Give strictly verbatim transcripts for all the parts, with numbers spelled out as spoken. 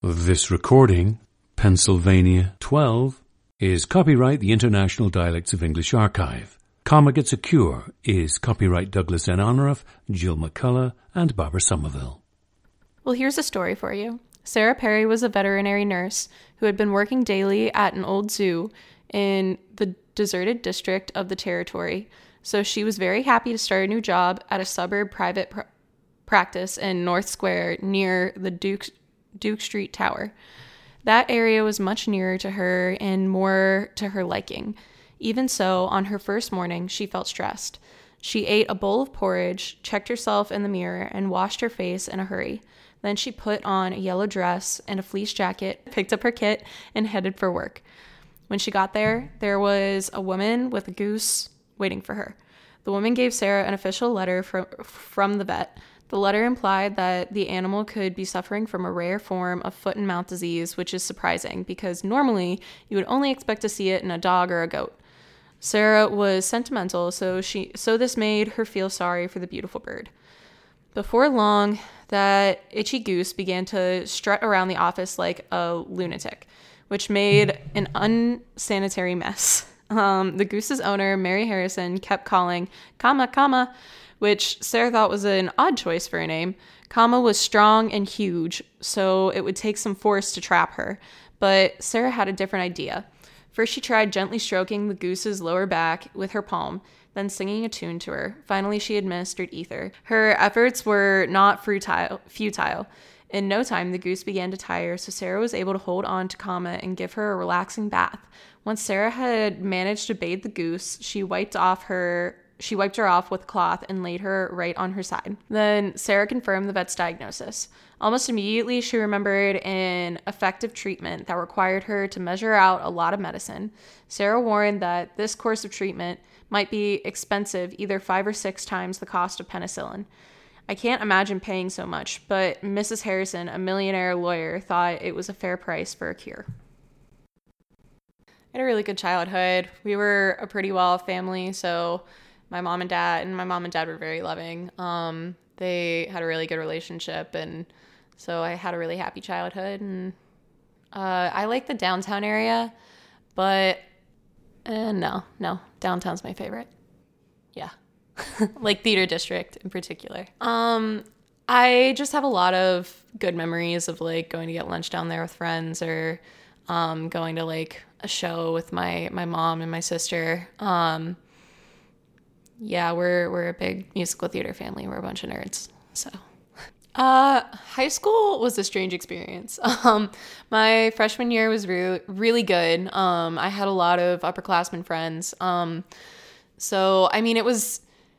This recording, Pennsylvania twelve, is copyright the International Dialects of English Archive. Comma Gets a Cure is copyright Douglas N. Honorath, Jill McCullough, and Barbara Somerville. Well, here's a story for you. Sarah Perry was a veterinary nurse who had been working daily at an old zoo in the deserted district of the territory. So she was very happy to start a new job at a suburb private pr- practice in North Square near the Duke, Duke Street Tower. That area was much nearer to her and more to her liking. Even so, on her first morning, she felt stressed. She ate a bowl of porridge, checked herself in the mirror, and washed her face in a hurry. Then she put on a yellow dress and a fleece jacket, picked up her kit, and headed for work. When she got there, there was a woman with a goose waiting for her. The woman gave Sarah an official letter from, from the vet. The letter implied that the animal could be suffering from a rare form of foot and mouth disease, which is surprising because normally you would only expect to see it in a dog or a goat. Sarah was sentimental, so she so this made her feel sorry for the beautiful bird. Before long, that itchy goose began to strut around the office like a lunatic, which made an unsanitary mess. Um, the goose's owner, Mary Harrison, kept calling, comma, comma, which Sarah thought was an odd choice for a name. Comma was strong and huge, so it would take some force to trap her. But Sarah had a different idea. First, she tried gently stroking the goose's lower back with her palm, then singing a tune to her. Finally, she administered ether. Her efforts were not futile. futile. In no time, the goose began to tire, so Sarah was able to hold on to Comma and give her a relaxing bath. Once Sarah had managed to bathe the goose, she wiped off her she wiped her off with a cloth and laid her right on her side. Then Sarah confirmed the vet's diagnosis. Almost immediately, she remembered an effective treatment that required her to measure out a lot of medicine. Sarah warned that this course of treatment might be expensive, either five or six times the cost of penicillin. I can't imagine paying so much, but Missus Harrison, a millionaire lawyer, thought it was a fair price for a cure. I had a really good childhood. We were a pretty well-off family, so my mom and dad, and my mom and dad were very loving. Um, they had a really good relationship, and so I had a really happy childhood. And uh, I like the downtown area, but uh, no, no, downtown's my favorite. Yeah. Like Theater District in particular. Um, I just have a lot of good memories of like going to get lunch down there with friends, or um, going to like a show with my, my mom and my sister. Um, yeah, we're we're a big musical theater family. We're a bunch of nerds. So, uh, high school was a strange experience. Um, my freshman year was re- really good. Um, I had a lot of upperclassmen friends. Um, so I mean, it was.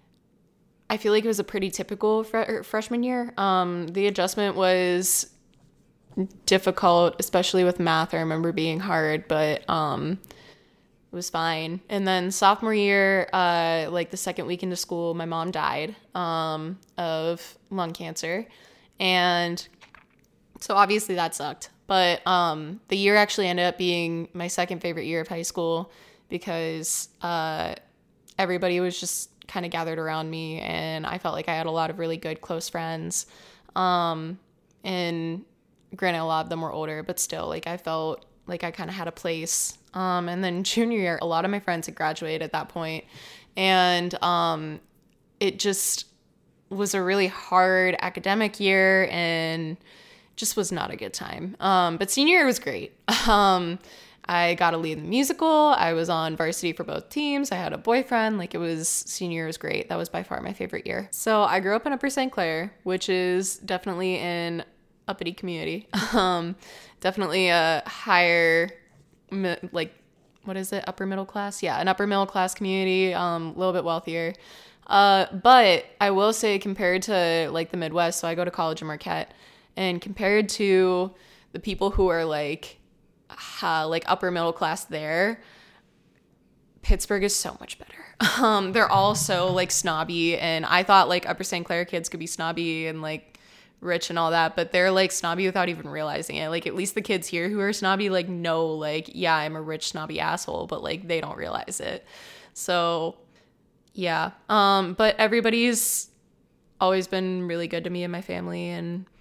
I feel like it was a pretty typical fre- freshman year. Um, the adjustment was difficult, especially with math. I remember being hard, but um, it was fine. And then sophomore year, uh, like the second week into school, my mom died um, of lung cancer. And so obviously that sucked. But um, the year actually ended up being my second favorite year of high school because uh, everybody was just kind of gathered around me, and I felt like I had a lot of really good close friends. Um, and granted, a lot of them were older, but still, like, I felt like I kind of had a place. Um, and then junior year, a lot of my friends had graduated at that point, and um, it just was a really hard academic year and just was not a good time. Um, but senior year was great. Um, I got to lead the musical. I was on varsity for both teams. I had a boyfriend. Like, it was, senior year was great. That was by far my favorite year. So I grew up in Upper Saint Clair, which is definitely an uppity community. Um, definitely a higher, like, what is it? Upper middle class? Yeah, an upper middle class community, um, a little bit wealthier. Uh, but I will say, compared to like the Midwest, so I go to college in Marquette, and compared to the people who are like, Uh, like upper middle class there, Pittsburgh is so much better. Um, they're all so like snobby, and I thought like Upper Saint Clair kids could be snobby and like rich and all that, but they're like snobby without even realizing it. Like, at least the kids here who are snobby like know like, yeah, I'm a rich snobby asshole, but like they don't realize it. So yeah, um, but everybody's always been really good to me and my family, and